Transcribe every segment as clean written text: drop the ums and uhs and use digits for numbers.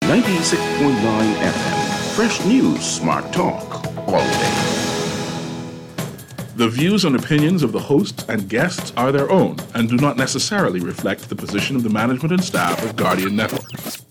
96.9 FM. Fresh news, smart talk, all day. The views and opinions of the hosts and guests are their own and do not necessarily reflect the position of the management and staff of Guardian Network.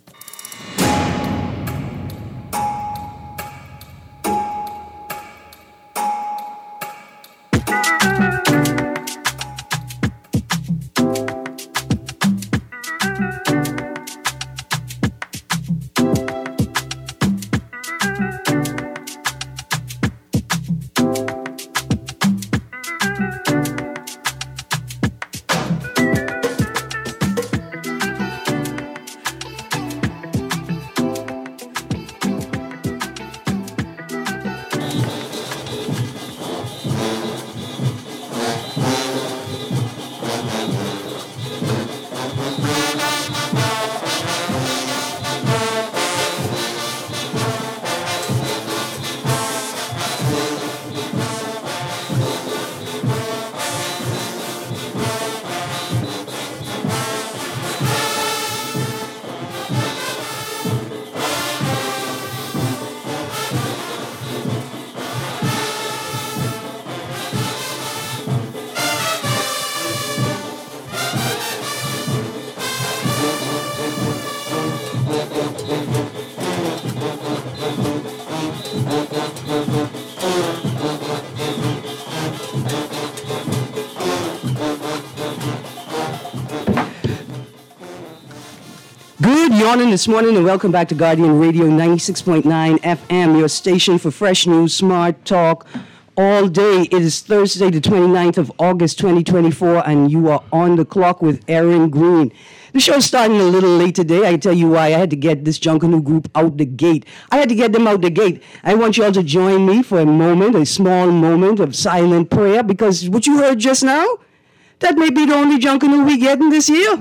Morning this morning and welcome back to Guardian Radio 96.9 FM, your station for fresh news, smart talk, all day. It is Thursday, the 29th of August, 2024, and you are on the clock with Aaron Green. The show's starting a little late today. I tell you why. I had to get this Junkanoo group out the gate. I had to get them out the gate. I want you all to join me for a moment, a small moment of silent prayer, because what you heard just now, that may be the only Junkanoo we getting this year.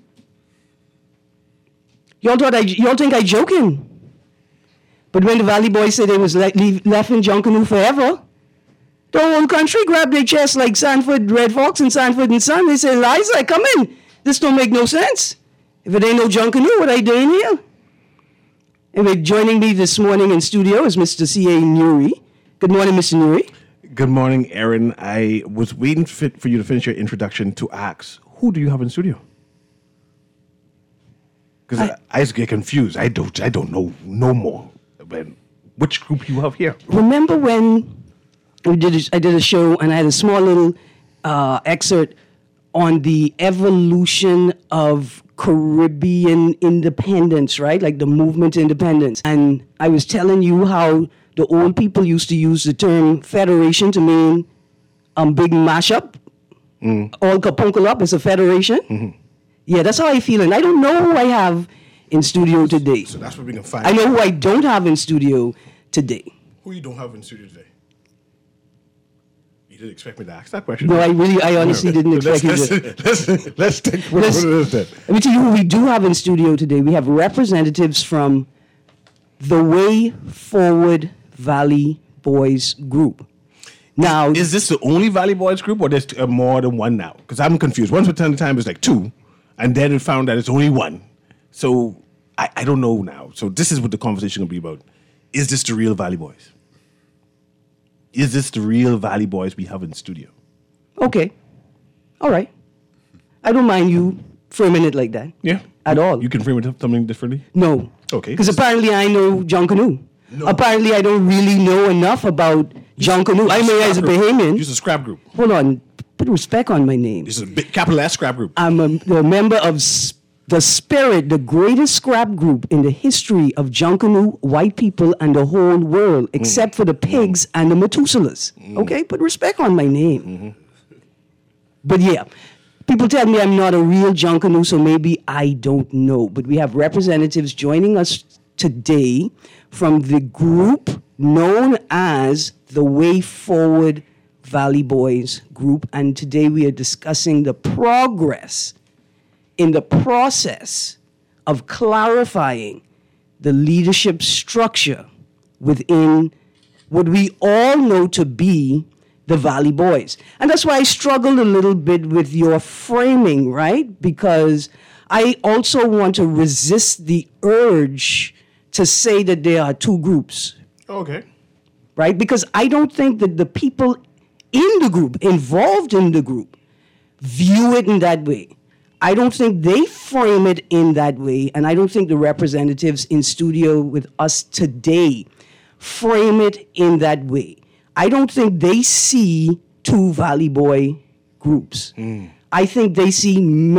Y'all think I joking? But when the Valley Boys said they was left in Junkanoo forever, the whole country grabbed their chest like Sanford Red Fox and Sanford and Son. They said, Liza, come in. This don't make no sense. If it ain't no Junkanoo, what I doing here? Anyway, joining me this morning in studio is Mr. C.A. Nuri. Good morning, Mr. Nuri. Good morning, Aaron. I was waiting for you to finish your introduction to ask, who do you have in studio? Because I just get confused. I don't know no more. Which group you have here? Remember when I did a show and I had a small little excerpt on the evolution of Caribbean independence, right? Like the movement to independence. And I was telling you how the old people used to use the term federation to mean big mashup. All kapunkel up is a federation. Mm-hmm. Yeah, that's how I feel. And I don't know who I have in studio today. So that's what we can find. I know who I don't have in studio today. Who you don't have in studio today? You didn't expect me to ask that question. No, I honestly didn't expect you to. Let's take what it is then. Let me tell you who we do have in studio today. We have representatives from the Way Forward Valley Boys group. Now, is this the only Valley Boys group, or there's more than one now? Because I'm confused. Once upon a time, it was like two, and then it found that it's only one. So I don't know now. So this is what the conversation will be about. Is this the real Valley Boys? Is this the real Valley Boys we have in studio? Okay. All right. I don't mind you framing it like that. Yeah. At all. You can frame it something differently? No. Okay. Because apparently I know Junkanoo. No. Apparently I don't really know enough about Junkanoo. I may as a Bahamian. Use a scrap group. Hold on. Put respect on my name. This is a big capital S scrap group. I'm a member of the Spirit, the greatest scrap group in the history of Junkanoo, white people, and the whole world, except for the pigs and the Methuselahs. Okay? Put respect on my name. Mm-hmm. But yeah, people tell me I'm not a real Junkanoo, so maybe I don't know. But we have representatives joining us today from the group known as the Way Forward Valley Boys group. And today we are discussing the progress in the process of clarifying the leadership structure within what we all know to be the Valley Boys. And that's why I struggled a little bit with your framing, right? Because I also want to resist the urge to say that there are two groups, Okay. right? Because I don't think that the people in the group, involved in the group, view it in that way. I don't think they frame it in that way, and I don't think the representatives in studio with us today frame it in that way. I don't think they see two Valley Boy groups. I think they see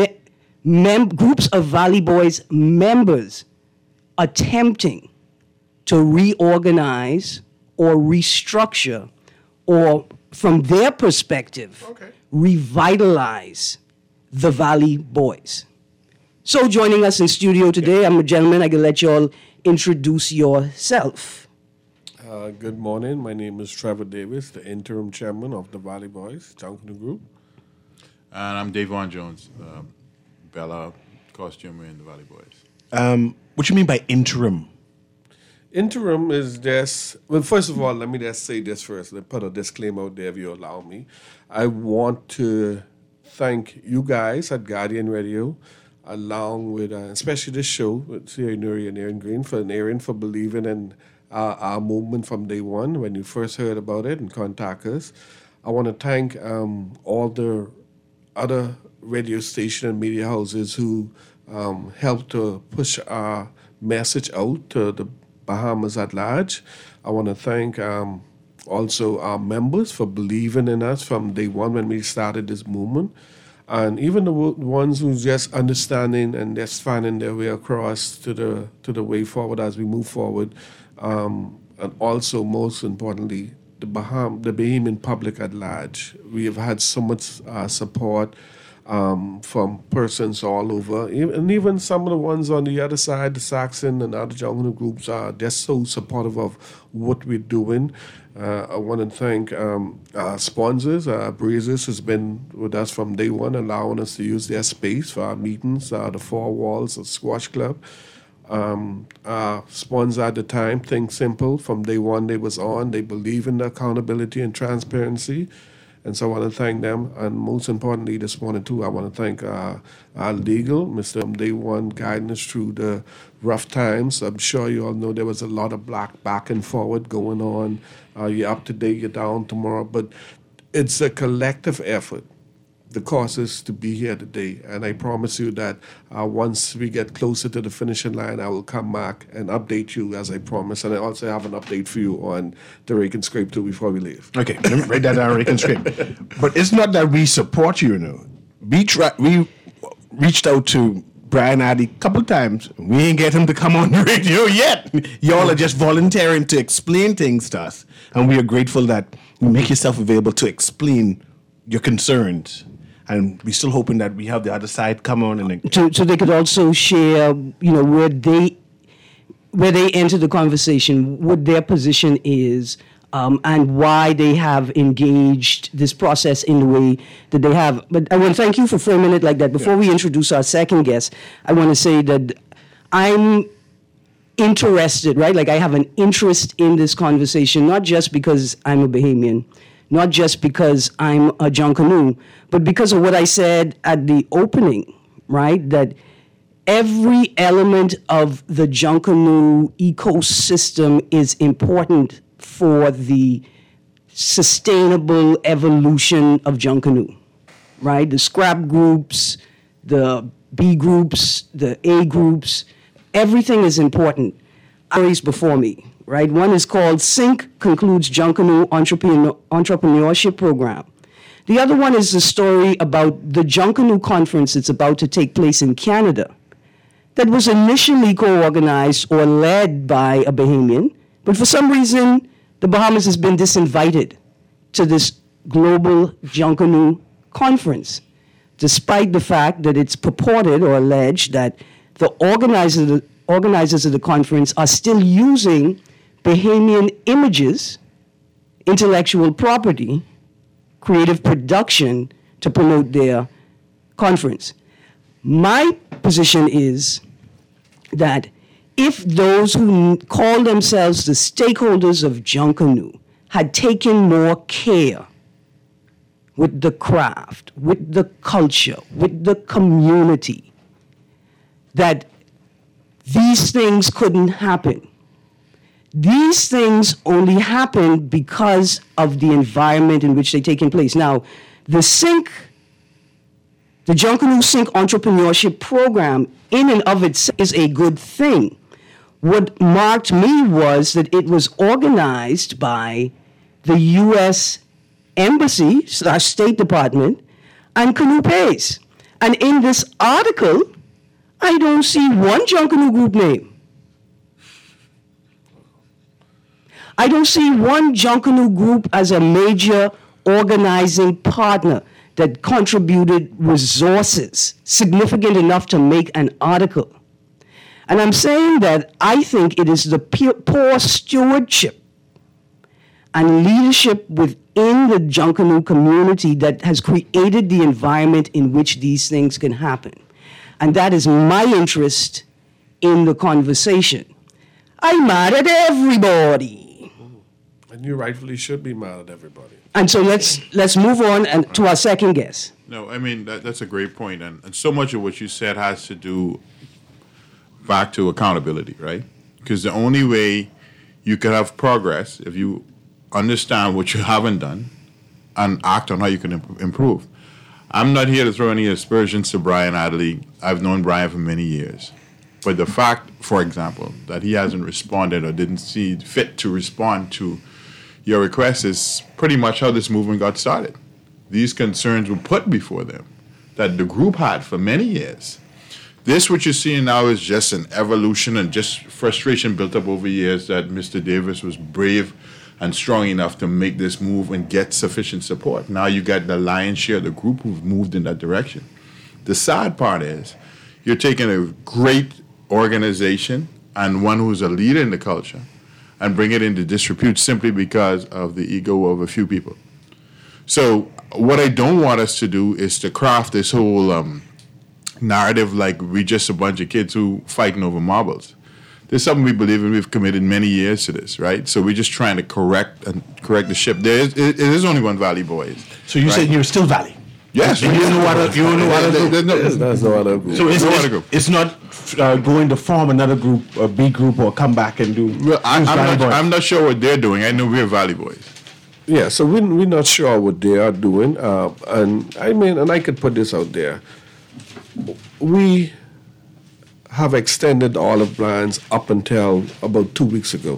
groups of Valley Boys members attempting to reorganize or restructure or, from their perspective, revitalize the Valley Boys. So joining us in studio today, I'm a gentleman. I can let you all introduce yourself. Good morning. My name is Trevor Davis, the interim chairman of the Valley Boys, Junkanoo Group. And I'm Davon Jones, Bella costumer in the Valley Boys. What you mean by interim? Interim is just, well, first of all, let me just say this first. Let me put a disclaimer out there if you allow me. I want to thank you guys at Guardian Radio, along with, especially this show, with Sierra Nuri and Aaron Green, for believing in our movement from day one when you first heard about it and contact us. I want to thank all the other radio station and media houses who helped to push our message out to the Bahamas at large. I want to thank also our members for believing in us from day one when we started this movement. And even the ones who just understanding and just finding their way across to the way forward as we move forward. And also, most importantly, the Bahamian public at large. We have had so much support from persons all over, and even some of the ones on the other side, the Saxon and other Junkanoo groups, they're so supportive of what we're doing. I want to thank our sponsors. Breezes has been with us from day one, allowing us to use their space for our meetings, the Four Walls of Squash Club. Our sponsor at the time, Think Simple, from day one they was on. They believe in the accountability and transparency. And so I want to thank them. And most importantly, this morning too, I want to thank our legal, Mr. Day One, guiding us through the rough times. I'm sure you all know there was a lot of back and forward going on. You're up today, you're down tomorrow. But it's a collective effort. The cause is to be here today. And I promise you that once we get closer to the finishing line, I will come back and update you as I promised. And I also have an update for you on the Rake and Scrape too before we leave. Okay, let me write that down, Rake and Scrape. But it's not that we support you, you know. We reached out to Brian Addy a couple times. We ain't get him to come on the radio yet. Y'all are just volunteering to explain things to us. And we are grateful that you make yourself available to explain your concerns. And we're still hoping that we have the other side come on and so they could also share, where they enter the conversation, what their position is, and why they have engaged this process in the way that they have. But I want to thank you for framing it like that. Before we introduce our second guest, I want to say that I'm interested, right? Like I have an interest in this conversation, not just because I'm a Bahamian, not just because I'm a Junkanoo, but because of what I said at the opening, right? That every element of the Junkanoo ecosystem is important for the sustainable evolution of Junkanoo, right? The scrap groups, the B groups, the A groups, everything is important. Stories before me. Right? One is called SYNC, concludes Junkanoo Entrepreneurship Program. The other one is the story about the Junkanoo conference that's about to take place in Canada that was initially co-organized or led by a Bahamian, but for some reason, the Bahamas has been disinvited to this global Junkanoo conference, despite the fact that it's purported or alleged that the organizers of the conference are still using Bahamian images, intellectual property, creative production to promote their conference. My position is that if those who call themselves the stakeholders of Junkanoo had taken more care with the craft, with the culture, with the community, that these things couldn't happen. These things only happen because of the environment in which they're taking place. Now, the Junkanoo Sync Entrepreneurship Program in and of itself is a good thing. What marked me was that it was organized by the U.S. Embassy, our State Department, and Canoe Pays. And in this article, I don't see one Junkanoo group name. I don't see one Junkanoo group as a major organizing partner that contributed resources significant enough to make an article. And I'm saying that I think it is the poor stewardship and leadership within the Junkanoo community that has created the environment in which these things can happen. And that is my interest in the conversation. I'm mad at everybody. And you rightfully should be mad at everybody. And so let's move on and to our second guest. No, I mean, that's a great point. And so much of what you said has to do back to accountability, right? Because the only way you can have progress if you understand what you haven't done and act on how you can improve. I'm not here to throw any aspersions to Brian Adderley. I've known Brian for many years. But the fact, for example, that he hasn't responded or didn't see fit to respond to your request is pretty much how this movement got started. These concerns were put before them that the group had for many years. This, what you're seeing now, is just an evolution and just frustration built up over years that Mr. Davis was brave and strong enough to make this move and get sufficient support. Now you got the lion's share of the group who've moved in that direction. The sad part is you're taking a great organization and one who's a leader in the culture and bring it into disrepute simply because of the ego of a few people. So what I don't want us to do is to craft this whole narrative like we just a bunch of kids who fighting over marbles. There's something we believe in. We've committed many years to this, right? So we're just trying to correct the ship. It is only one Valley Boys. So you said you're still Valley? Yes. And you don't know what There's no other group. So it's not going to form another group, a B group, or come back and do. Well, I'm not sure what they're doing. I know we're Valley Boys. Yeah, so we're not sure what they are doing. And I could put this out there. We have extended olive brands up until about 2 weeks ago.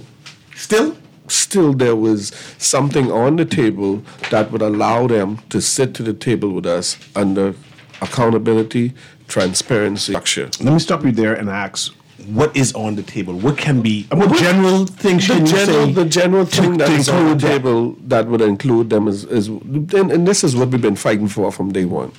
Still there was something on the table that would allow them to sit to the table with us under accountability, transparency, structure. Let me stop you there and ask, what is on the table? What can be, what general things should you say? The general thing that is on the table that would include them is and this is what we've been fighting for from day one.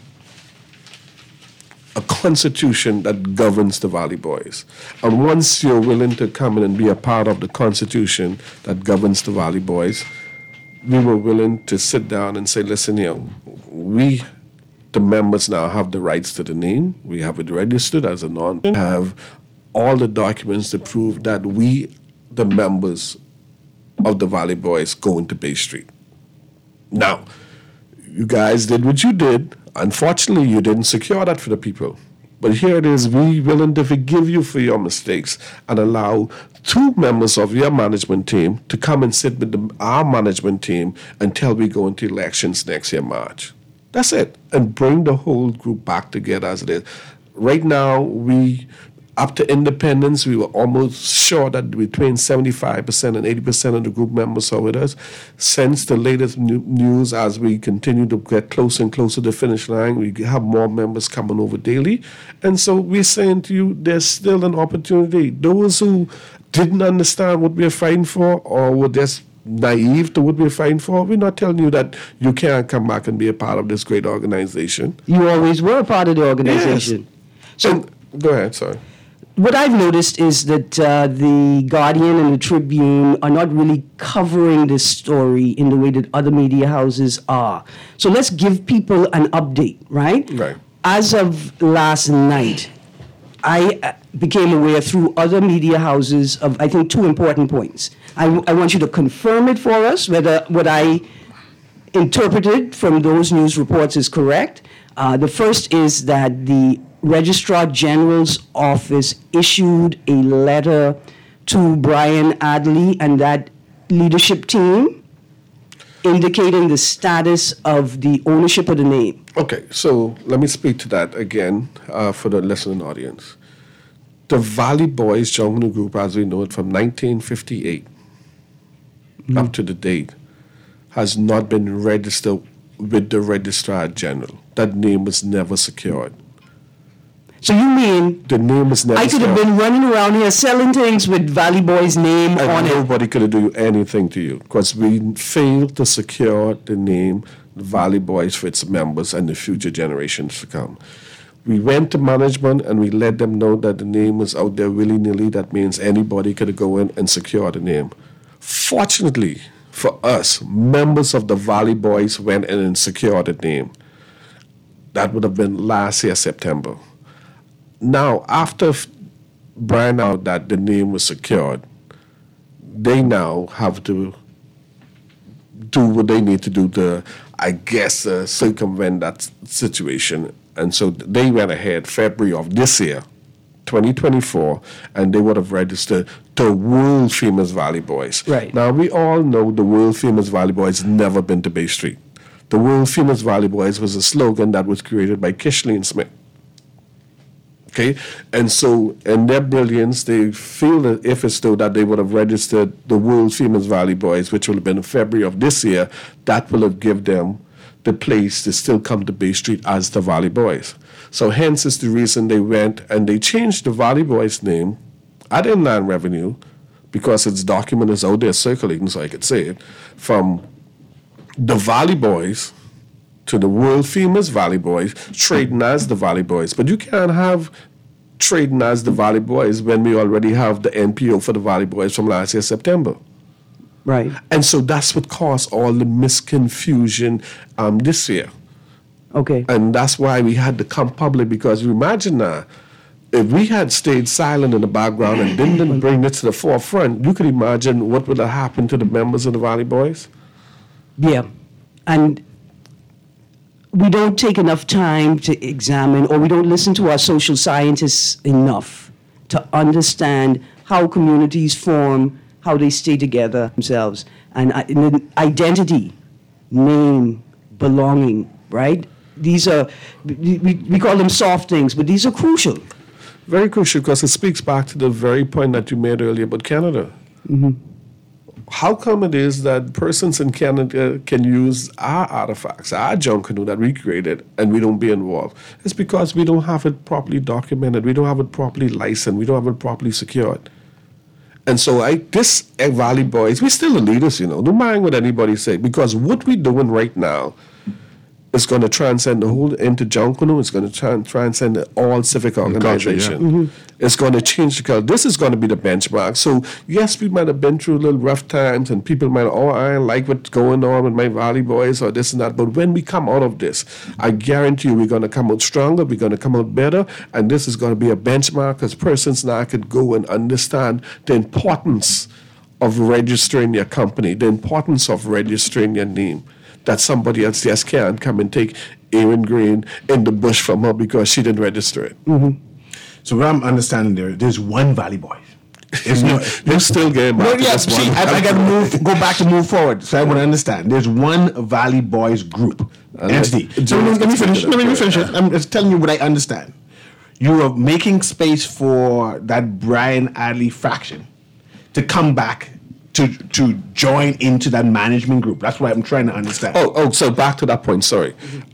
A constitution that governs the Valley Boys. And once you're willing to come in and be a part of the constitution that governs the Valley Boys, we were willing to sit down and say, listen, we, the members now have the rights to the name. We have it registered as a have all the documents to prove that we, the members of the Valley Boys, go into Bay Street. Now, you guys did what you did. Unfortunately, you didn't secure that for the people. But here it is, we willing to forgive you for your mistakes and allow 2 members of your management team to come and sit with our management team until we go into elections next year, March. That's it. And bring the whole group back together as it is. Right now, up to independence, we were almost sure that between 75% and 80% of the group members are with us. Since the latest news, as we continue to get closer and closer to the finish line, we have more members coming over daily. And so we're saying to you, there's still an opportunity. Those who didn't understand what we're fighting for or were just naive to what we're fighting for, we're not telling you that you can't come back and be a part of this great organization. You always were a part of the organization. Yes. So go ahead, sorry. What I've noticed is that the Guardian and the Tribune are not really covering this story in the way that other media houses are. So let's give people an update, right? Right. As of last night, I became aware through other media houses of, I think, 2 important points. I want you to confirm it for us, whether what I interpreted from those news reports is correct. The first is that the Registrar General's office issued a letter to Brian Adley and that leadership team indicating the status of the ownership of the name? Okay, so let me speak to that again for the listening audience. The Valley Boys Jungle Group, as we know it from 1958 up to the date, has not been registered with the Registrar General. That name was never secured. So you mean The name was never I could have secured. been running around here selling things with Valley Boy's name And on it? nobody could do anything to you because we failed to secure the name Valley Boys for its members and the future generations to come. We went to management and we let them know that the name was out there willy-nilly. That means anybody could go in and secure the name. Fortunately for us, members of the Valley Boys went in and secured the name. That would have been last year, September. Now, after Brian out that the name was secured, they now have to do what they need to do to, I guess, circumvent that situation. And so they went ahead February of this year, 2024, and they would have registered the world famous Valley Boys. Right. Now, we all know the world famous Valley Boys never been to Bay Street. The world famous Valley Boys was a slogan that was created by Kishley Smith. Okay, and so in their brilliance, they feel that if it's though that they would have registered the world famous Valley Boys, which will have been in February of this year, that will have given them the place to still come to Bay Street as the Valley Boys. So hence is the reason they went and they changed the Valley Boys name at Inland Revenue, because its document is out there circulating, so I could say it, from the Valley Boys to the world famous Valley Boys, trading as the Valley Boys. But you can't have trading as the Valley Boys when we already have the NPO for the Valley Boys from last year, September. Right. And so that's what caused all the misconfusion this year. Okay. And that's why we had to come public, because you imagine now, if we had stayed silent in the background and didn't bring it to the forefront, you could imagine what would have happened to the members of the Valley Boys. Yeah. And we don't take enough time to examine, or we don't listen to our social scientists enough to understand how communities form, how they stay together themselves, and identity, name, belonging, right? These are, we call them soft things, but these are crucial. Very crucial, because it speaks back to the very point that you made earlier about Canada. How come it is that persons in Canada can use our artifacts, our junk canoe that we created, and we don't be involved? It's because we don't have it properly documented, we don't have it properly licensed, we don't have it properly secured. And so this Valley Boys, we're still the leaders, don't mind what anybody say, because what we're doing right now is going to transcend the whole into Junkanoo. It's going to transcend all civic organization. It's going to change the culture. This is going to be the benchmark. So yes, we might have been through a little rough times, and people might, I don't like what's going on with my Valley Boys or this and that. But when we come out of this, I guarantee you we're going to come out stronger. We're going to come out better, and this is going to be a benchmark, because persons now could go and understand the importance of registering your company, the importance of registering your name. That somebody else just can't come and take Erin Green in the bush from her because she didn't register it. So what I'm understanding there's one Valley Boy. There's no, They're still getting back to this see, one. I got to go back to move forward. So I want to understand. There's one Valley Boys group entity. So let me finish. Let me finish it. I'm just telling you what I understand. You are making space for that Brian Adley faction to come back to join into that management group. That's what I'm trying to understand. So back to that point, sorry.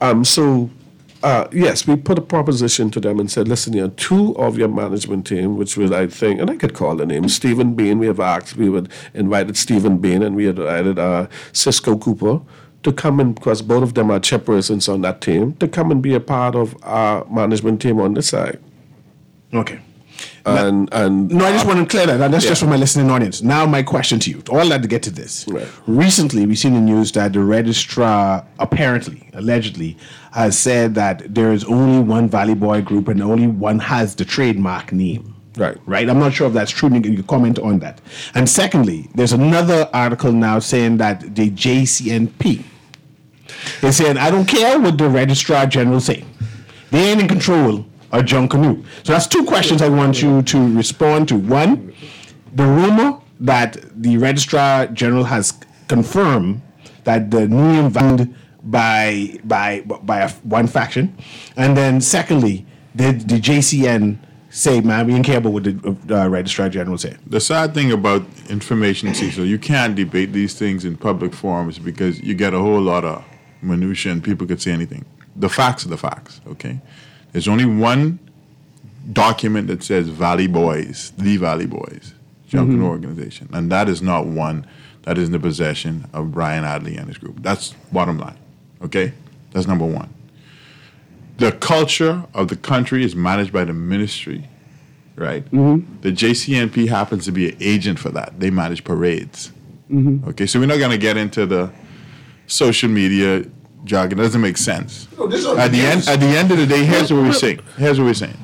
Yes, we put a proposition to them and said, listen, two of your management team, which was, I think, and I could call the name, Stephen Bean, we had invited Stephen Bean, and we had invited Cisco Cooper to come in, because both of them are chairpersons on that team, to come and be a part of our management team on this side. Okay. And No, I just want to clear that. That's just for my listening audience. Now, my question to you, all that to get to this. Right. Recently, we've seen in the news that the registrar apparently, allegedly, has said that there is only one Valley Boy group and only one has the trademark name. Right. Right? I'm not sure if that's true. You can comment on that. And secondly, there's another article now saying that the JCNP is saying, I don't care what the registrar general say. They ain't in control of Junkanoo. So that's two questions I want you to respond to. One, the rumor that the Registrar General has confirmed that the new name found by one faction, and then secondly, did the JCN say, man, we didn't care about what the Registrar General said? The sad thing about information, Cecil, you can't debate these things in public forums because you get a whole lot of minutia and people could say anything. The facts are the facts, okay? There's only one document that says Valley Boys, the Valley Boys, Junkanoo organization, and that is not one that is in the possession of Brian Adley and his group. That's bottom line, okay? That's number one. The culture of the country is managed by the ministry, right? The JCNP happens to be an agent for that. They manage parades. Okay, so we're not going to get into the social media jargon. It doesn't make sense. At the end of the day, here's what we're saying.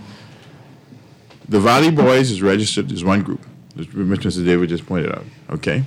The Valley Boys is registered as one group, as Mr. David just pointed out. Okay,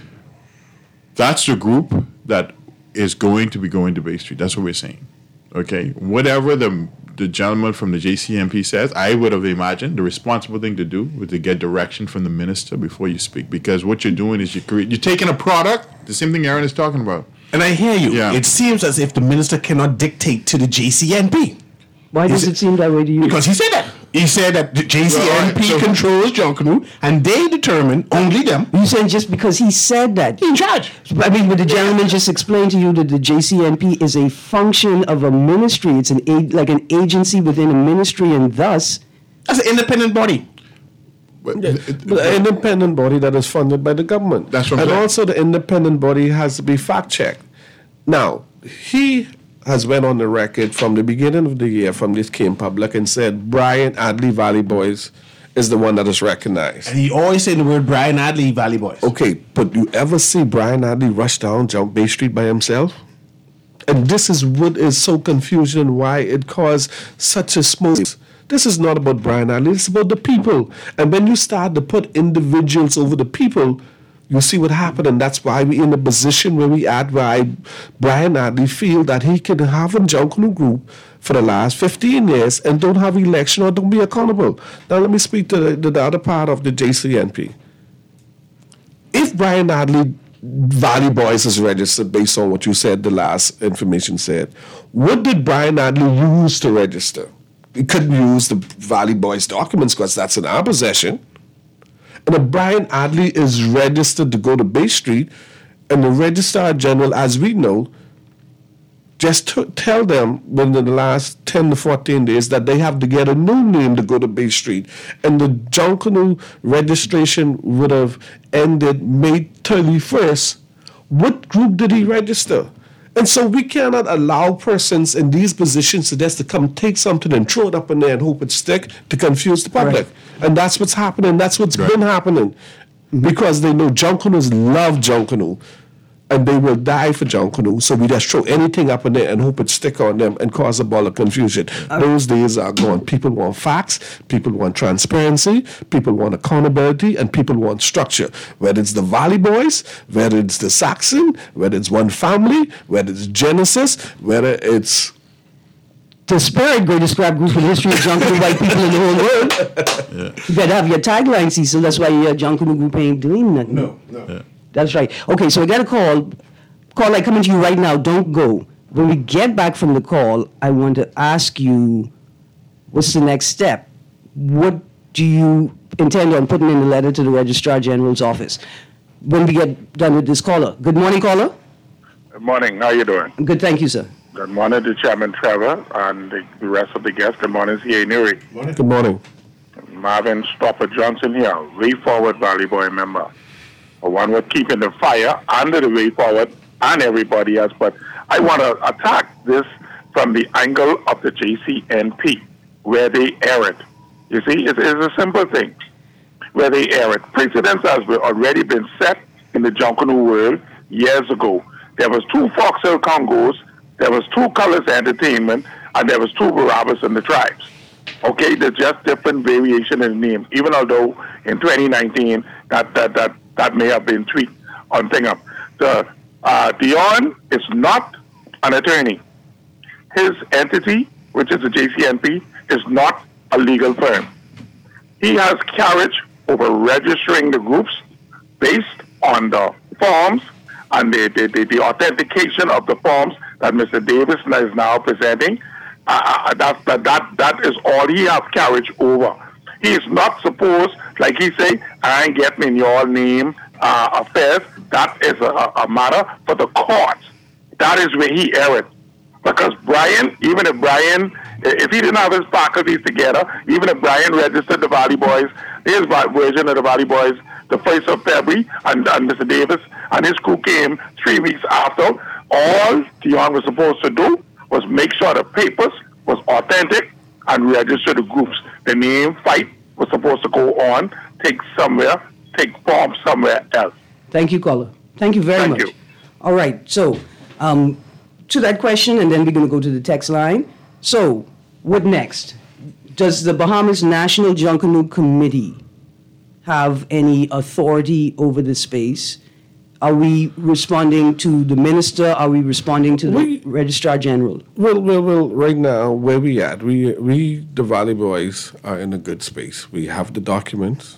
that's the group that is going to be going to Bay Street. That's what we're saying. Okay, whatever the gentleman from the JCNP says, I would have imagined the responsible thing to do was to get direction from the minister before you speak, because what you're doing is you're taking a product, the same thing Aaron is talking about. And I hear you. Yeah. It seems as if the minister cannot dictate to the JCNP. Why does it seem that way to you? Because he said that. He said that the JCNP controls Junkanoo, and they determine only them. You saying just because he said that? In charge. I mean, but the gentleman just explained to you that the JCNP is a function of a ministry. It's like an agency within a ministry, and thus... As an independent body. But an independent body that is funded by the government. That's what I'm And saying. also the independent body has to be fact-checked. Now, he has went on the record from the beginning of the year, from this came public, and said Brian Adley Valley Boys is the one that is recognized. And he always said the word Brian Adley Valley Boys. Okay, but you ever see Brian Adley rush down Jump Bay Street by himself? And this is what is so confusing, why it caused such a smoke. This is not about Brian Adley, it's about the people. And when you start to put individuals over the people, you see what happened, and that's why we're in the position where we at, why Brian Adley feel that he can have a Junkanoo group for the last 15 years and don't have election or don't be accountable. Now let me speak to the other part of the JCNP. If Brian Adley Valley Boys is registered based on what you said, the last information said, what did Brian Adley use to register? He couldn't use the Valley Boys documents because that's in our possession. And if Brian Adley is registered to go to Bay Street, and the Registrar General, as we know, just tell them within the last 10 to 14 days that they have to get a new name to go to Bay Street. And the Junkanoo registration would have ended May 31st. What group did he register? And so we cannot allow persons in these positions to come take something and throw it up in there and hope it stick to confuse the public. Right. And that's what's happening. That's what's been happening. Because they know Junkanoos love Junkanoo. And they will die for Junkanoo. So we just throw anything up in there and hope it stick on them and cause a ball of confusion. Those days are gone. People want facts. People want transparency. People want accountability. And people want structure. Whether it's the Valley Boys, whether it's the Saxon, whether it's One Family, whether it's Genesis, whether it's... The spirit greatest scrap group in the history of Junkanoo white people in the whole world. You better have your tagline, Cecil. That's why your Junkanoo group ain't doing nothing. No. Yeah. That's right. Okay, so I got a call. Call, I coming to you right now. Don't go. When we get back from the call, I want to ask you, what's the next step? What do you intend on putting in the letter to the Registrar General's office when we get done with this caller? Good morning, caller. Good morning. How you doing? Good, thank you, sir. Good morning to Chairman Trevor and the rest of the guests. Good morning, C.A. Nuri. Good morning. Marvin Stopper Johnson here, Way Forward Valley Boy member. One with keeping the fire under the Way Forward and everybody else. But I want to attack this from the angle of the JCNP, where they air it. You see, it's a simple thing. Where they air it. Precedents has already been set in the Junkanoo world years ago. There was 2 Fox Hill Congos, there was 2 Colors Entertainment, and there was 2 Barabbas and the Tribes. Okay, there's just different variation in the name. Even although in 2019 that may have been tweaked on thing up. Dion is not an attorney. His entity, which is the JCNP, is not a legal firm. He has carriage over registering the groups based on the forms and the authentication of the forms that Mr. Davis is now presenting. That is all he has carriage over. He is not supposed, like he say, I ain't getting in your name affairs. That is a matter for the courts. That is where he erred. Because Brian, even if he didn't have his faculties together, even if Brian registered the Valley Boys, his version of the Valley Boys, the 1st of February, and Mr. Davis and his crew came 3 weeks after, all Dion was supposed to do was make sure the papers was authentic and register the groups. The name fight was supposed to go on, take form somewhere else. Thank you, caller. Thank you very much. You. All right. So, to that question, and then we're going to go to the text line. So, what next? Does the Bahamas National Junkanoo Committee have any authority over the space? Are we responding to the minister? Are we responding to the registrar general? Well, right now, where we at? We, the Valley Boys, are in a good space. We have the documents.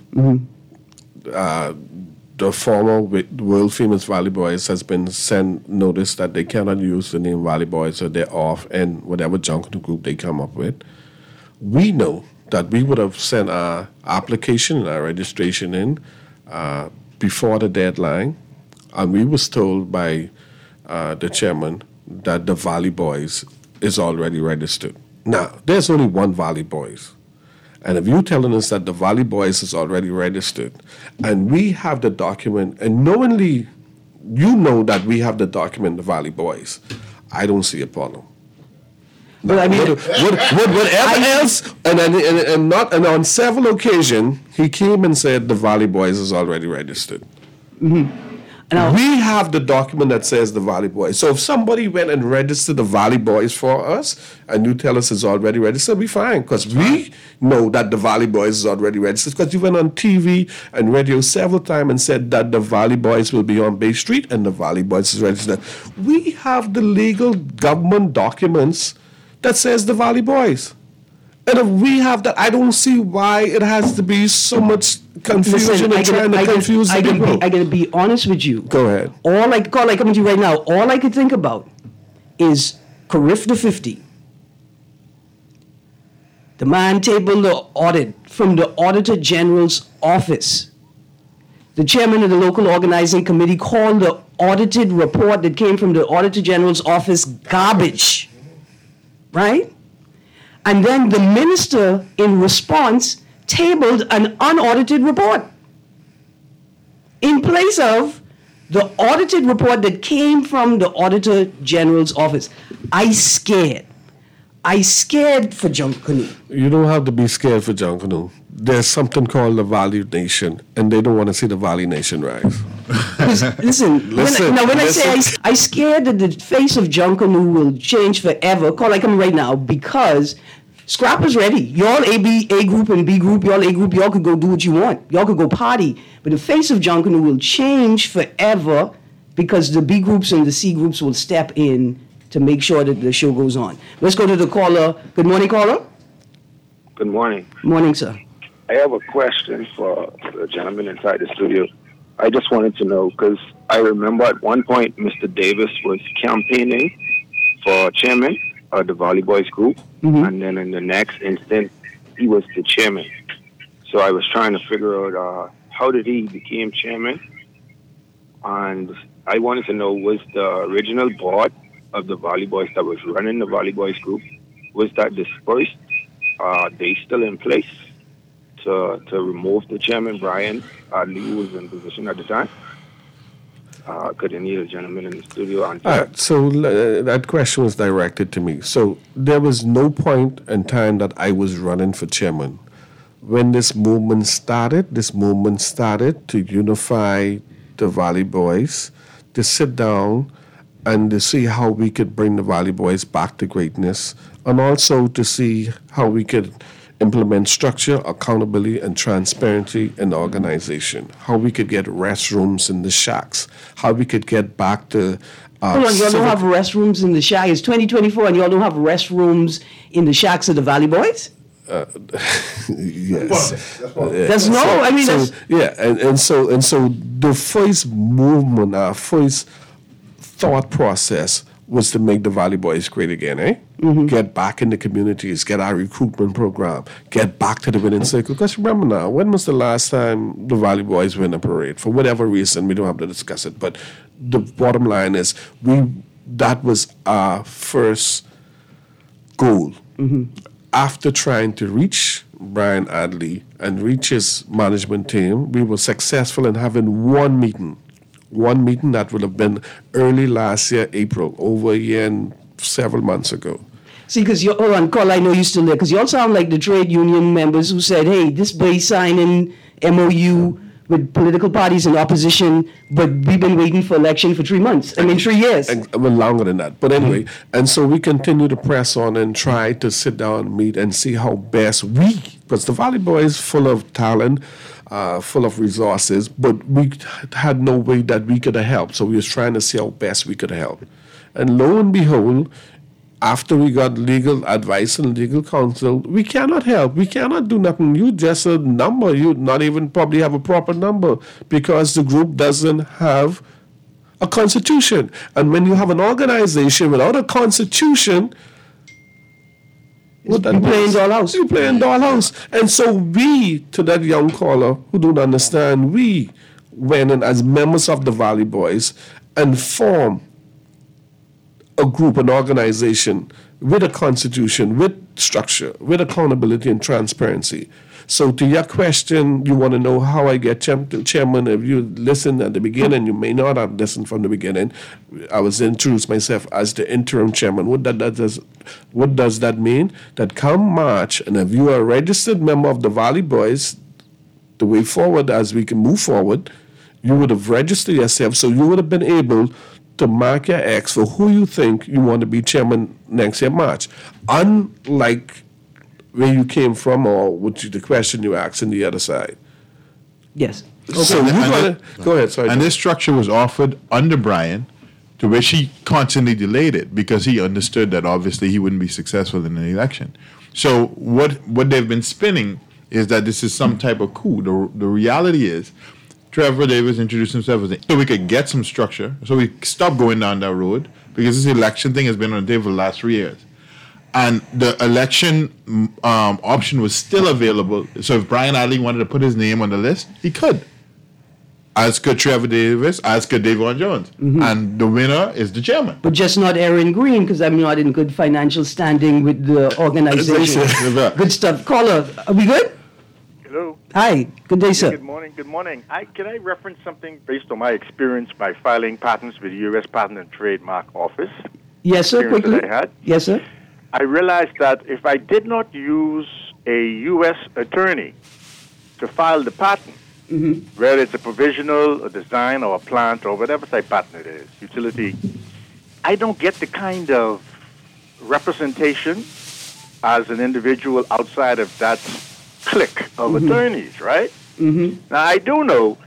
The former world famous Valley Boys has been sent notice that they cannot use the name Valley Boys, so they're off, and whatever junkanoo group they come up with. We know that we would have sent our application and our registration in before the deadline, and we was told by the chairman that the Valley Boys is already registered. Now, there's only one Valley Boys. And if you're telling us that the Valley Boys is already registered, and we have the document, and knowingly you know that we have the document, the Valley Boys, I don't see a problem. Well, I mean, whatever else, and on several occasions, he came and said the Valley Boys is already registered. We have the document that says the Valley Boys. So if somebody went and registered the Valley Boys for us, and you tell us it's already registered, we fine, because we know that the Valley Boys is already registered, because you went on TV and radio several times and said that the Valley Boys will be on Bay Street and the Valley Boys is registered. We have the legal government documents that says the Valley Boys. And if we have that, I don't see why it has to be so much confusion and trying to confuse the people. I gotta be honest with you. Go ahead. All I coming to you right now, all I could think about is Carif the 50. The man tabled the audit from the Auditor General's office. The chairman of the local organizing committee called the audited report that came from the Auditor General's office garbage. Right? And then the minister, in response, tabled an unaudited report in place of the audited report that came from the Auditor General's office. I scared for Junkanoo. You don't have to be scared for Junkanoo. There's something called the Valley Nation, and they don't want to see the Valley Nation rise. Listen, when I say I scared that the face of Junkanoo will change forever, call like I'm right now, because Scrap is ready. Y'all A group and B group, y'all A group, y'all could go do what you want. Y'all could go party. But the face of Junkanoo will change forever because the B groups and the C groups will step in to make sure that the show goes on. Let's go to the caller. Good morning, caller. Good morning. Morning, sir. I have a question for the gentleman inside the studio. I just wanted to know, because I remember at one point Mr. Davis was campaigning for chairman of the Valley Boys group, and then in the next instant, he was the chairman. So I was trying to figure out how did he become chairman, and I wanted to know, was the original board of the Valley Boys that was running the Valley Boys group, was that dispersed? Are they still in place to remove the chairman, Brian Lee, who was in position at the time? Could any of the gentlemen in the studio answer? So that question was directed to me. So there was no point in time that I was running for chairman. When this movement started to unify the Valley Boys, to sit down and to see how we could bring the Valley Boys back to greatness, and also to see how we could implement structure, accountability, and transparency in the organization. How we could get restrooms in the shacks. How we could get back to... Hold on, y'all don't have restrooms in the shack. It's 2024 and y'all don't have restrooms in the shacks of the Valley Boys? Yes. That's no. I mean, So, that's, yeah, and so the first movement, our first thought process was to make the Valley Boys great again, eh? Get back in the communities, get our recruitment program, get back to the winning circle. Because remember now, when was the last time the Valley Boys win a parade? For whatever reason, we don't have to discuss it. But the bottom line is, that was our first goal. After trying to reach Brian Adley and reach his management team, we were successful in having one meeting that would have been early last year, April, over a year and several months ago. see, because you're, hold on, Carl, I know you're still there, because you all sound like the trade union members who said, hey, this base signing MOU with political parties in opposition, but we've been waiting for election for 3 months. 3 years. And, well, longer than that. But anyway, and so we continue to press on and try to sit down and meet and see how best because the Valley Boys full of talent, full of resources, but we had no way that we could help. So we was trying to see how best we could help. And lo and behold, after we got legal advice and legal counsel, we cannot help. We cannot do nothing. You just a number. You not even probably have a proper number because the group doesn't have a constitution. And when you have an organization without a constitution, what that You playing means? dollhouse. You playing dollhouse. And so we, to that young caller who don't understand, we went in as members of the Valley Boys and formed a group, an organization with a constitution, with structure, with accountability and transparency. So to your question, you want to know how I get chairman. If you listen at the beginning, you may not have listened from the beginning. I was introduced myself as the interim chairman. What does that mean? That come March, and if you are a registered member of the Valley Boys, the way forward as we can move forward, you would have registered yourself, so you would have been able to mark your X for who you think you want to be chairman next year, March. Unlike where you came from or the question you asked on the other side. Yes. So you go ahead, sorry. And this structure was offered under Brian, to which he constantly delayed it because he understood that obviously he wouldn't be successful in an election. So what they've been spinning is that this is some type of coup. The reality is, Trevor Davis introduced himself so we could get some structure, so we stop going down that road, because this election thing has been on the table for the last 3 years. And the election option was still available. So if Brian Adley wanted to put his name on the list, he could. As could Trevor Davis, as could Davon Jones. And the winner is the chairman. But just not Aaron Green, because I'm not in good financial standing with the organization. Good stuff. Caller, are we good? Hello. Hi. Good day, sir. Good morning. Good morning. Can I reference something based on my experience by filing patents with the U.S. Patent and Trademark Office? Yes, sir. Experience Quickly. that I had? Yes, sir. I realized that if I did not use a U.S. attorney to file the patent, whether it's a provisional, a design, or a plant, or whatever type patent it is, utility, I don't get the kind of representation as an individual outside of that clique of attorneys, right? Now, I do know,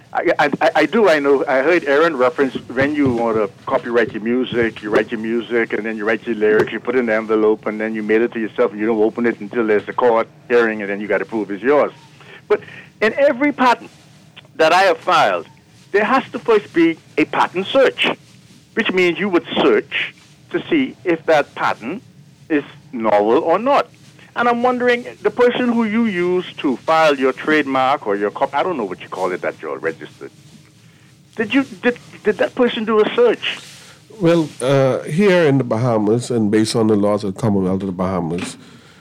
I know, I heard Aaron reference when you want to copyright your music, you write your music, and then you write your lyrics, you put it in the envelope, and then you mail it to yourself, and you don't open it until there's a court hearing, and then you got to prove it's yours. But in every patent that I have filed, there has to first be a patent search, which means you would search to see if that patent is novel or not. And I'm wondering, the person who you use to file your trademark or your I don't know what you call it that you're registered. Did that person do a search? Well, here in the Bahamas, and based on the laws of the Commonwealth of the Bahamas,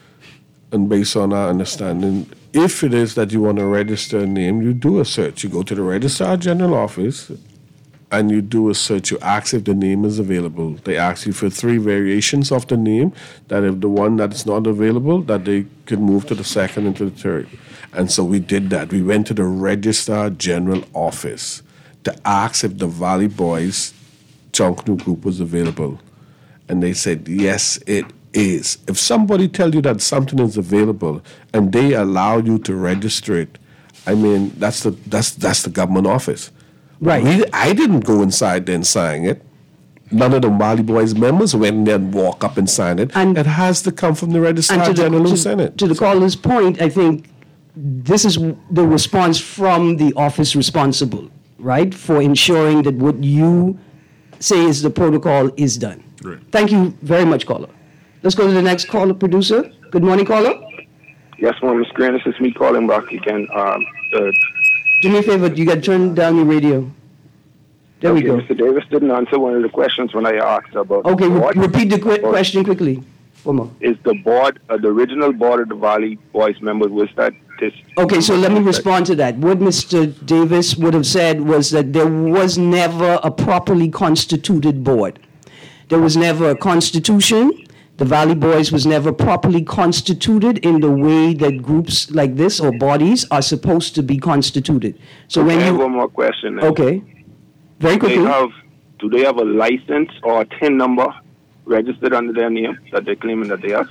and based on our understanding, if it is that you want to register a name, you do a search. You go to the Registrar General office, and you do a search. You ask if the name is available. They ask you for 3 variations of the name, that if the one that is not available, that they could move to the second and to the third. And so we did that. We went to the Registrar General office to ask if the Valley Boys Junkanoo Group was available. And they said, yes, it is. If somebody tells you that something is available and they allow you to register it, I mean, that's the government office. Right. I didn't go inside there and sign it. none of the Valley Boys members went there and walk up and sign it. And- it has to come from the Registrar And General who to, sent it. to the caller's point, I think this is the response from the office responsible, right, for ensuring that what you say is the protocol is done. Right. Thank you very much, caller. Let's go to the next caller, producer. Good morning, caller. Yes, ma'am, Ms. Grant, this is me calling back again. Do me a favor, you got to turn down your radio. There we go. Mr. Davis didn't answer one of the questions when I asked about Okay, the board. repeat the question quickly. One more. Is the board, the original board of the Valley Boys members, was that this? Okay, so let me respond to that. What Mr. Davis would have said was that there was never a properly constituted board. There was never a constitution. The Valley Boys was never properly constituted in the way that groups like this or bodies are supposed to be constituted. So when I have you one more question. Then. okay, very Do they quickly. do they have a license or a TIN number registered under their name that they're claiming that they have?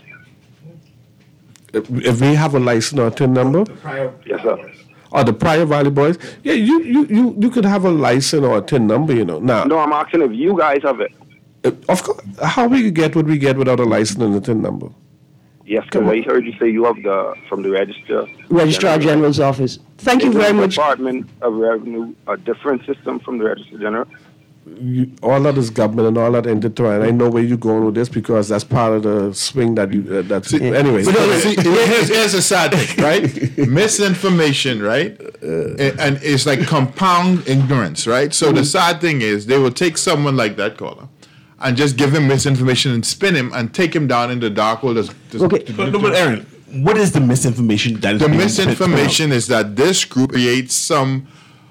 If we have a license or a TIN number, Yes, sir. or the prior Valley Boys, yeah, you could have a license or a TIN number, Now, No, I'm asking if you guys have it. of course, how we get what we get without a license and a TIN number? Yes, because I heard you say you have from the Registrar General's office. Thank you Is very the much. Department of Revenue a different system from the Registrar General? All that is government and all that intertwined. I know where you're going with this because that's part of the swing that you. That's anyway. See, here's a sad thing, right? Misinformation, right? And it's like compound ignorance, right? So the sad thing is they will take someone like that caller and just give him misinformation and spin him and take him down in the dark hole. Okay. But Aaron, what is the misinformation that is The being misinformation is that this group creates some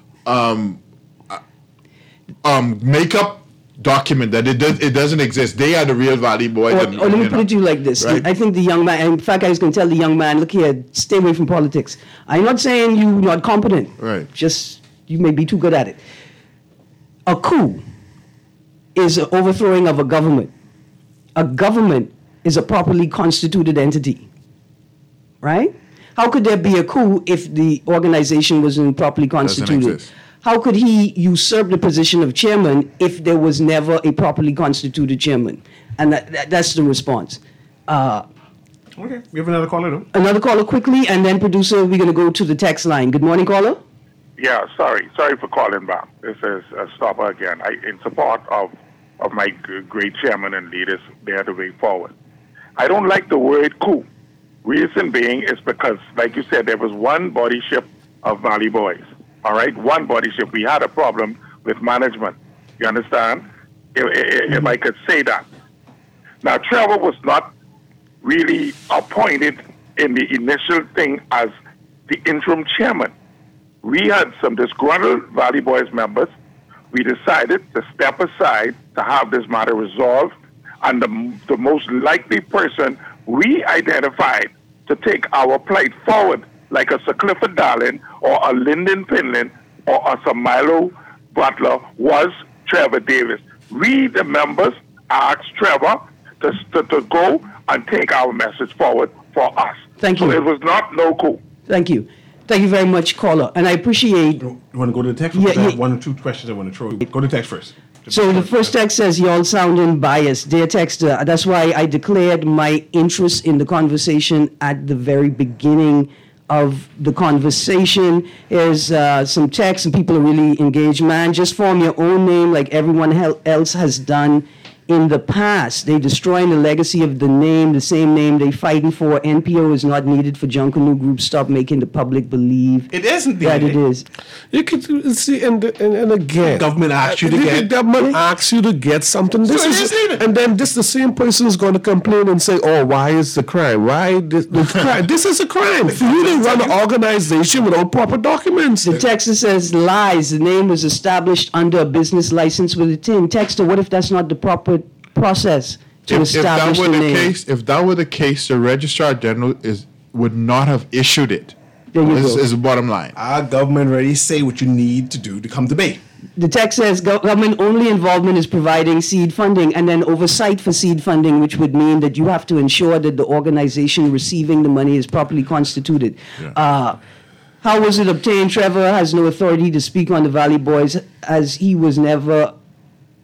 make-up document that it doesn't exist. They are the real Valley Boys. Or let me put it to you like this. Right. I think the young man, in fact, I was going to tell the young man, look here, stay away from politics. I'm not saying you're not competent. Right. Just, you may be too good at it. A coup is an overthrowing of a government. A government is a properly constituted entity. Right? How could there be a coup if the organization wasn't properly constituted? exist. How could he usurp the position of chairman if there was never a properly constituted chairman? And that's the response. Okay, we have another caller, though. Another caller quickly, and then producer, we're going to go to the text line. Good morning, caller. Yeah, sorry for calling back. This is Stopper again. In support of my great chairman and leaders, they are the way forward. I don't like the word coup. Reason being is because, like you said, there was one body ship of Valley Boys. All right, one body ship. We had a problem with management. You understand? If I could say that. Now, Trevor was not really appointed in the initial thing as the interim chairman. We had some disgruntled Valley Boys members. We decided to step aside to have this matter resolved, and the most likely person we identified to take our plight forward, like a Sir Clifford Darling or a Lyndon Pinland or a Sir Milo Butler, was Trevor Davis. We, the members, asked Trevor to go and take our message forward for us. Thank you. So it was not no coup. Thank you. Thank you very much, caller. And I appreciate. You want to go to the text? Yeah, Because I have yeah. one or two questions I want to throw. Go to text first. So the first text says, y'all sounding biased. Dear texter, that's why I declared my interest in the conversation at the very beginning of the conversation. Here's some text, and people are really engaged. Man, just form your own name like everyone else has done in the past. They destroying the legacy of the name, the same name they fighting for. NPO is not needed for Junkanoo Group. Stop making the public believe It isn't that it is. You could see, and again, Government asks you to the get- government asks you to get something. This So it is, is needed. and then this the same person is going to complain and say, "Oh, why is the crime? Why this the crime? This is a crime for you to run an organization without proper documents." The texter says lies. The name was established under a business license with a TIN. Texter, what if that's not the proper process to If that establish were the the name? case, if that were the case, the Registrar General would not have issued it. There you This go. is the bottom line. Our government already say what you need to do to come to Bay. The text says government only involvement is providing seed funding and then oversight for seed funding, which would mean that you have to ensure that the organization receiving the money is properly constituted. How was it obtained? Trevor has no authority to speak on the Valley Boys as he was never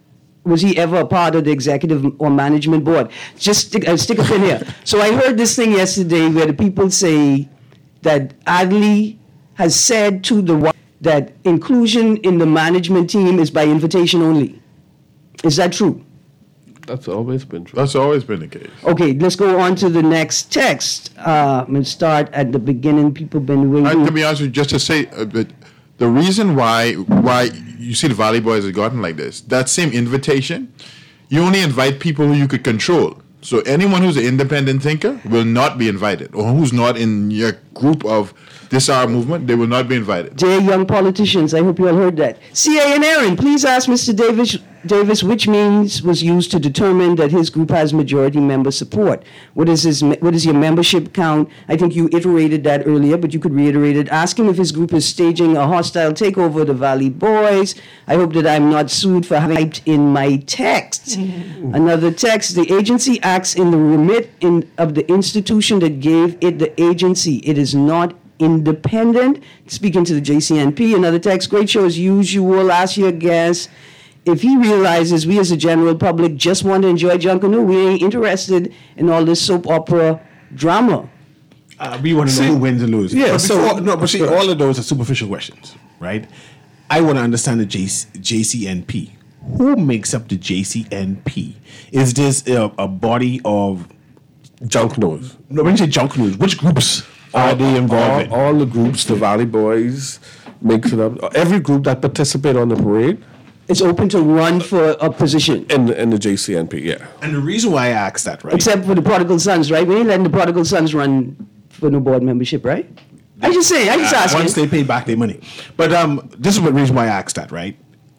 was he ever a part of the executive or management board? Just stick a pin here. So I heard this thing yesterday where the people say that Adley has said to the that inclusion in the management team is by invitation only. Is that true? That's always been true. That's always been the case. Okay, let's go on to the next text. I'm going to start at the beginning. People been waiting. To be honest with you, just to say, the reason why you see the Valley Boys have gotten like this, that same invitation, you only invite people who you could control. So anyone who's an independent thinker will not be invited, or who's not in your group of this our movement, they will not be invited. Dear young politicians, I hope you all heard that. CA and Aaron, please ask Mr. Davis which means was used to determine that his group has majority member support. What is your membership count? I think you iterated that earlier, but you could reiterate it. Ask him if his group is staging a hostile takeover of the Valley Boys. I hope that I'm not sued for having typed in my text. Another text, the agency acts in the remit of the institution that gave it the agency. It is not independent. Speaking to the JCNP, another text, great show as usual. Ask your guest if he realizes we as a general public just want to enjoy Junkanoo. We ain't interested in all this soap opera drama. We want to know who wins and loses. Yeah, but all of those are superficial questions, right? I want to understand the JCNP. Who makes up the JCNP? Is this a body of Junkanoo? No, when you say Junkanoo, which groups are they involved in? All the groups, the Valley Boys, makes it up. Every group that participate on the parade is open to run for a position. In the JCNP, yeah. And the reason why I asked that, right? Except for the Prodigal Sons, right? We ain't letting the Prodigal Sons run for no board membership, right? I just asking. Once they pay back their money. But this is the reason why I asked that, right?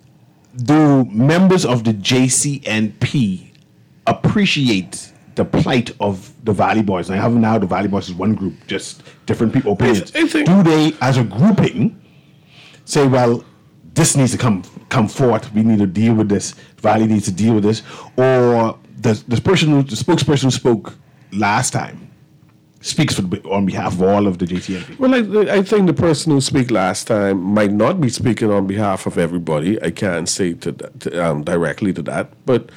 Do members of the JCNP appreciate the plight of the Valley Boys? And I have now the Valley Boys is one group, just different people opinions. Do they, as a grouping, say, well, this needs to come forth, we need to deal with this, Valley needs to deal with this, or the spokesperson who spoke last time speaks on behalf of all of the JCNP? Well, I think the person who spoke last time might not be speaking on behalf of everybody. I can't say directly to that. But,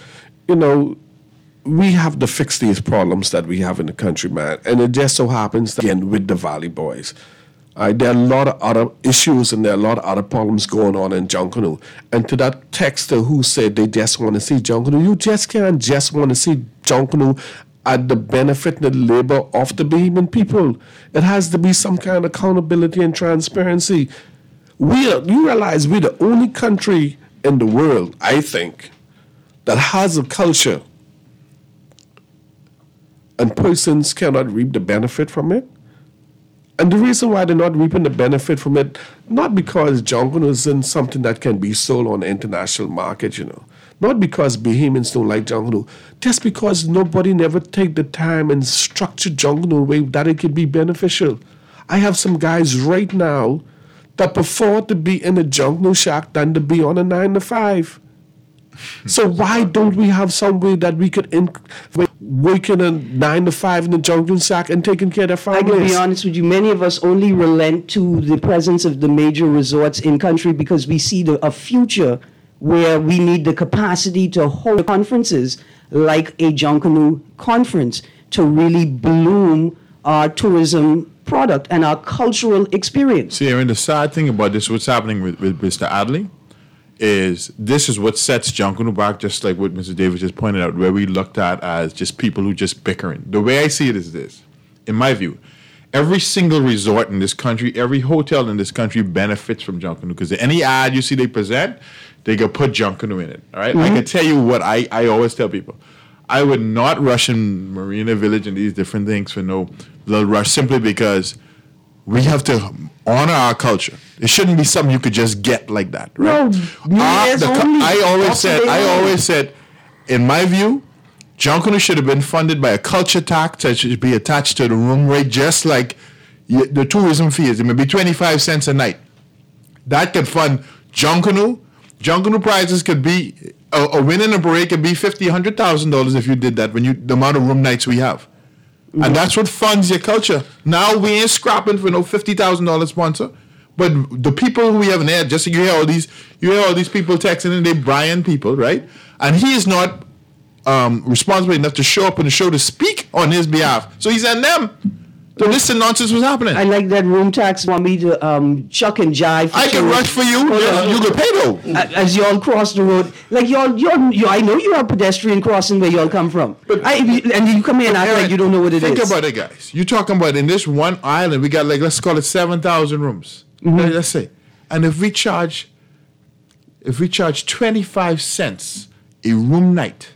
we have to fix these problems that we have in the country, man. And it just so happens that, again, with the Valley Boys, there are a lot of other issues and there are a lot of other problems going on in Junkanoo. And to that texter who said they just want to see Junkanoo, you just can't just want to see Junkanoo at the benefit and the labor of the Bahamian people. It has to be some kind of accountability and transparency. You realize we're the only country in the world, I think, that has a culture and persons cannot reap the benefit from it. And the reason why they're not reaping the benefit from it, not because Junkanoo isn't something that can be sold on the international market, Not because Bahamians don't like Junkanoo, just because nobody never take the time and structure Junkanoo in a way that it could be beneficial. I have some guys right now that prefer to be in a Junkanoo shack than to be on a 9-to-5. So why don't we have some way that we could working a 9-to-5 in the Junkanoo shack and taking care of their families? I can be honest with you, many of us only relent to the presence of the major resorts in country because we see a future where we need the capacity to hold conferences like a Junkanoo conference to really bloom our tourism product and our cultural experience. See, Aaron, the sad thing about this, what's happening with Mr. Adley, is this is what sets Junkanoo back, just like what Mr. Davis just pointed out, where we looked at as just people who just bickering. The way I see it is this, in my view, every single resort in this country, every hotel in this country benefits from Junkanoo because any ad you see they present, they go put Junkanoo in it. All right? I can tell you what I always tell people. I would not rush in Marina Village and these different things for no little rush simply because we have to honor our culture. It shouldn't be something you could just get like that, right? No, I always said, in my view, Junkanoo should have been funded by a culture tax that should be attached to the room rate, just like the tourism fees. It may be 25 cents a night. That could fund Junkanoo. Junkanoo prizes could be a win in a parade could be $50,000, $100,000 if you did that. The amount of room nights we have. And that's what funds your culture. Now we ain't scrapping for no $50,000 sponsor, But the people who we have in there, just so you hear all these people texting in, they Brian people, right? And he is not responsible enough to show up on the show to speak on his behalf. So he sent them. So this nonsense was happening. I like that room tax want me to chuck and jive. I can rush for you. You can pay though. As y'all cross the road, like y'all, I know you have pedestrian crossing where y'all come from. And you come here and act like you don't know what it is. Think about it, guys. You're talking about in this one island, we got like, let's call it 7,000 rooms. Mm-hmm. Let's say. And if we charge 25 cents a room night,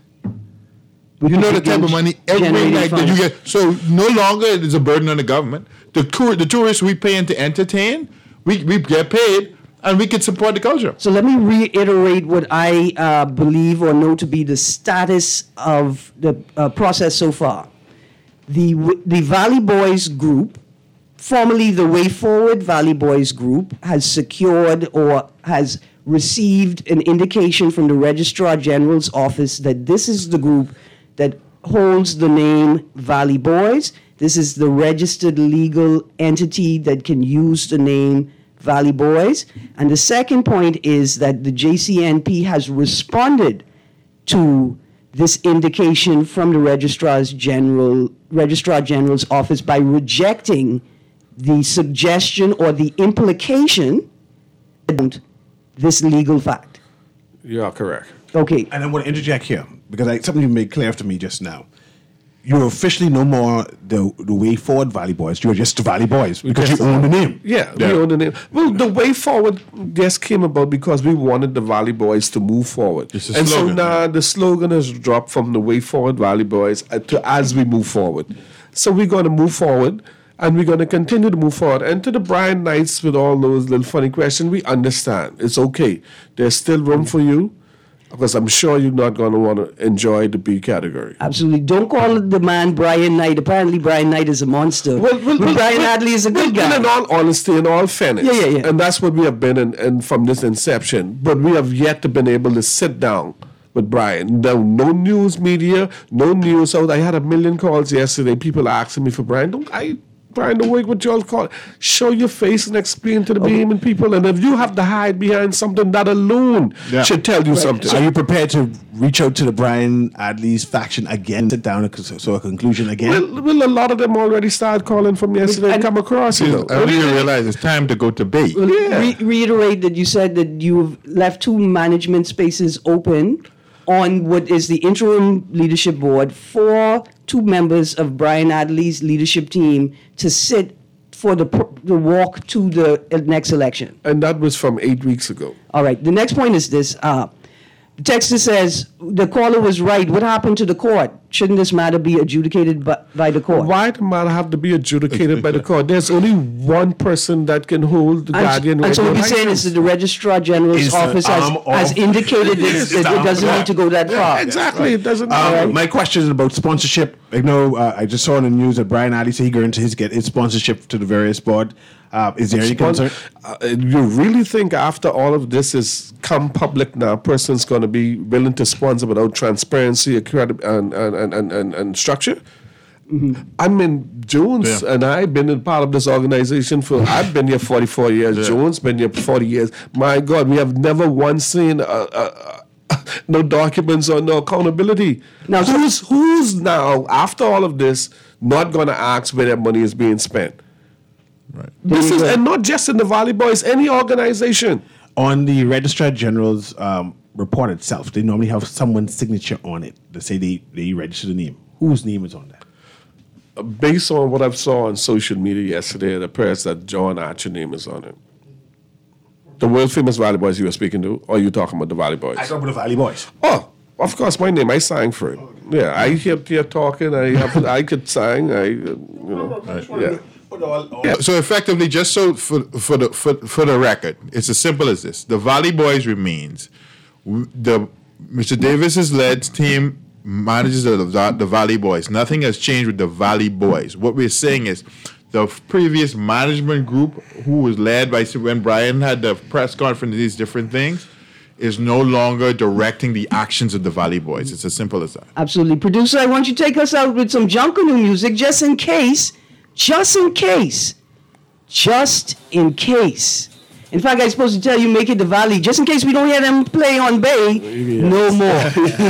you know the type of money every night that you get. So no longer it is a burden on the government. The tourists we pay in to entertain, we get paid, and we can support the culture. So let me reiterate what I believe or know to be the status of the process so far. The Valley Boys Group, formerly the Way Forward Valley Boys Group, has secured or has received an indication from the Registrar General's office that this is the group that holds the name Valley Boys. This is the registered legal entity that can use the name Valley Boys. And the second point is that the JCNP has responded to this indication from the Registrar General's office by rejecting the suggestion or the implication of this legal fact. You are correct. Okay. And I want to interject here because something you made clear to me just now. You're officially no more the Way Forward Valley Boys. You're just the Valley Boys because you own the name. Yeah, we own the name. Well, the Way Forward just came about because we wanted the Valley Boys to move forward. It's a and slogan. so now the slogan has dropped from the Way Forward Valley Boys to as we move forward. So we're going to move forward. And we're going to continue to move forward. And to the Brian Knights with all those little funny questions, we understand. It's okay. There's still room for you because I'm sure you're not going to want to enjoy the B category. Absolutely. Don't call the man Brian Knight. Apparently, Brian Knight is a monster. But Brian Hadley is a good guy. In all honesty, in all fairness. Yeah. And that's what we have been in from this inception. But we have yet to been able to sit down with Brian. No news media, no news out. I had 1 million calls yesterday. People asking me for Brian. Brian, don't wait what y'all call it. Show your face and explain to the beam and people. And if you have to hide behind something, that alone should tell you something. So are you prepared to reach out to the Brian Adley's faction again, sit down so a conclusion again? Well, a lot of them already started calling from yesterday and come across. I don't even realize it's time to go to bait. Reiterate that you said that you've left 2 management spaces open on what is the interim leadership board for 2 members of Brian Adley's leadership team to sit for the walk to the next election. And that was from 8 weeks ago. All right. The next point is this. The texter says, the caller was right. What happened to the court? Shouldn't this matter be adjudicated by the court? Why the matter have to be adjudicated by the court? There's only one person that can hold the guardian. And so what you're saying is that the Registrar General's office has indicated that it doesn't need to go that far. Exactly. It doesn't. My question is about sponsorship. I know I just saw in the news that Brian Adley said he's going to get his sponsorship to the various board. Is there any concern? You really think after all of this is come public now, a person's going to be willing to sponsor without transparency and structure? Mm-hmm. I mean, Jones and I have been a part of this organization I've been here 44 years. Yeah. Jones been here 40 years. My God, we have never once seen no documents or no accountability. Now, who's now, after all of this, not going to ask where their money is being spent? Right. This is, and not just in the Valley Boys, any organization. On the Registrar General's report itself, they normally have someone's signature on it. They say they register the name. Whose name is on that? Based on what I saw on social media yesterday, it appears that John Archer name is on it. The world famous Valley Boys you were speaking to, or are you talking about the Valley Boys? I talk about the Valley Boys. Oh, of course, my name. I sang for it. Yeah, I hear talking. I could sing. Yeah. So effectively, just so for the record, it's as simple as this: the Valley Boys remains. Mr. Davis's led team manages the Valley Boys. Nothing has changed with the Valley Boys. What we're saying is, the previous management group, who was led by when Brian had the press conference, these different things, is no longer directing the actions of the Valley Boys. It's as simple as that. Absolutely, producer. I want you to take us out with some Junkanoo music, just in case. Just in case. In fact, I'm supposed to tell you, make it the Valley, just in case we don't hear them play on Bay, no more.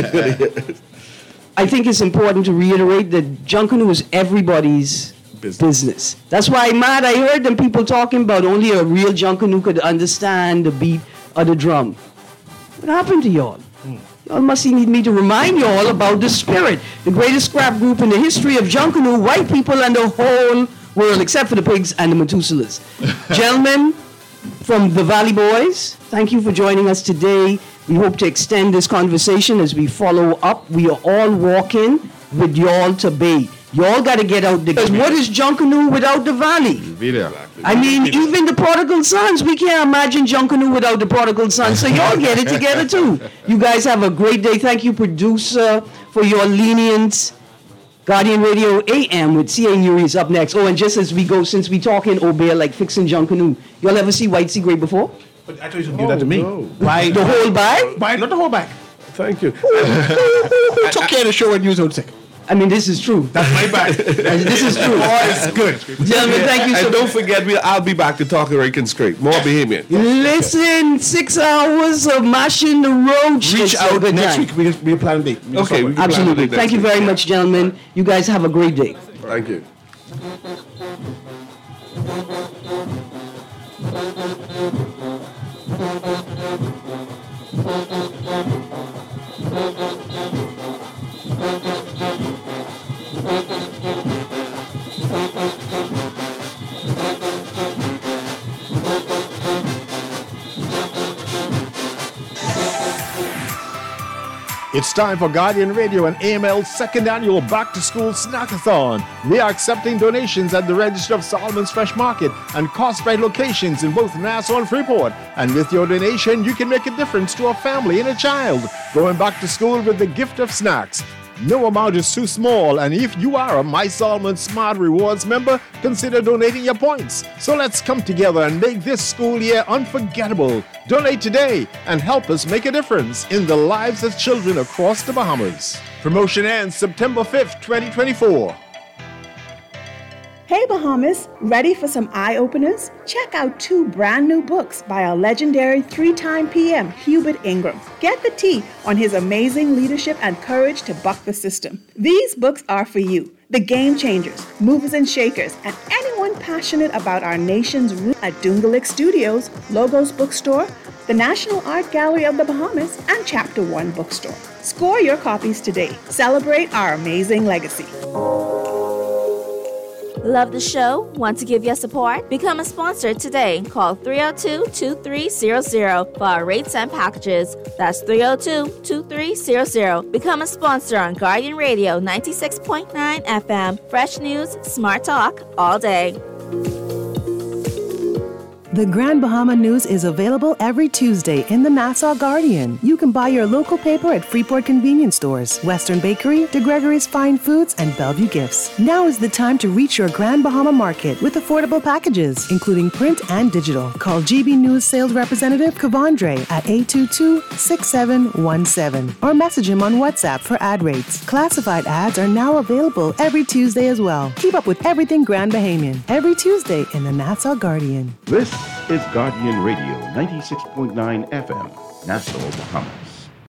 I think it's important to reiterate that Junkanoo is everybody's business. That's why I'm mad. I heard them people talking about only a real Junkanoo could understand the beat of the drum. What happened to y'all? Y'all must need me to remind y'all about the Spirit, the greatest scrap group in the history of Junkanoo, white people, and the whole world, except for the pigs and the Methuselahs. Gentlemen from the Valley Boys, thank you for joining us today. We hope to extend this conversation as we follow up. We are all walking with y'all to Bay. Y'all got to get out there. Because what is Junkanoo without the Valley? I mean, even the prodigal sons, we can't imagine Junkanoo without the prodigal sons. So y'all get it together too. You guys have a great day. Thank you, producer, for your lenience. Guardian Radio AM with C.A. Nuri is up next. Oh, and just as we go, since we talking Obeah like fixing Junkanoo, y'all ever see White Sea Great before? But I thought you should give that to me. No. Why The whole bag? Why not the whole bag? Thank you. Who took care of the show when you was out sick? I mean, this is true. That's my bag. This is true. Oh, it's good. Gentlemen, thank you so And don't much. forget, I'll be back to talk Rican Scrape. More Bahamian. Listen, 6 hours of mashing the roach. Reach It's a out good next time. week. We'll plan B. Okay, we can Absolutely. plan it Thank you next very week. much, gentlemen. You guys have a great day. Thank you. It's time for Guardian Radio and AML's second annual Back to School Snackathon. We are accepting donations at the Register of Solomon's Fresh Market and Cost-Right locations in both Nassau and Freeport. And with your donation, you can make a difference to a family and a child going back to school with the gift of snacks. No amount is too small, and if you are a My Solomon Smart Rewards member, consider donating your points. So let's come together and make this school year unforgettable. Donate today and help us make a difference in the lives of children across the Bahamas. Promotion ends September 5th, 2024. Hey Bahamas, ready for some eye-openers? Check out 2 brand new books by our legendary 3-time PM, Hubert Ingram. Get the tea on his amazing leadership and courage to buck the system. These books are for you, the game changers, movers and shakers, and anyone passionate about our nation's roots at Dungalik Studios, Logos Bookstore, the National Art Gallery of the Bahamas, and Chapter 1 Bookstore. Score your copies today. Celebrate our amazing legacy. Love the show? Want to give your support? Become a sponsor today. Call 302-2300 for our rates and packages. That's 302-2300. Become a sponsor on Guardian Radio 96.9 FM. Fresh news, smart talk, all day. The Grand Bahama News is available every Tuesday in the Nassau Guardian. You can buy your local paper at Freeport convenience stores, Western Bakery, De Gregory's Fine Foods, and Bellevue Gifts. Now is the time to reach your Grand Bahama market with affordable packages, including print and digital. Call GB News sales representative Kavandre at 822-6717 or message him on WhatsApp for ad rates. Classified ads are now available every Tuesday as well. Keep up with everything Grand Bahamian every Tuesday in the Nassau Guardian. This is Guardian Radio 96.9 FM, Nassau, Bahamas.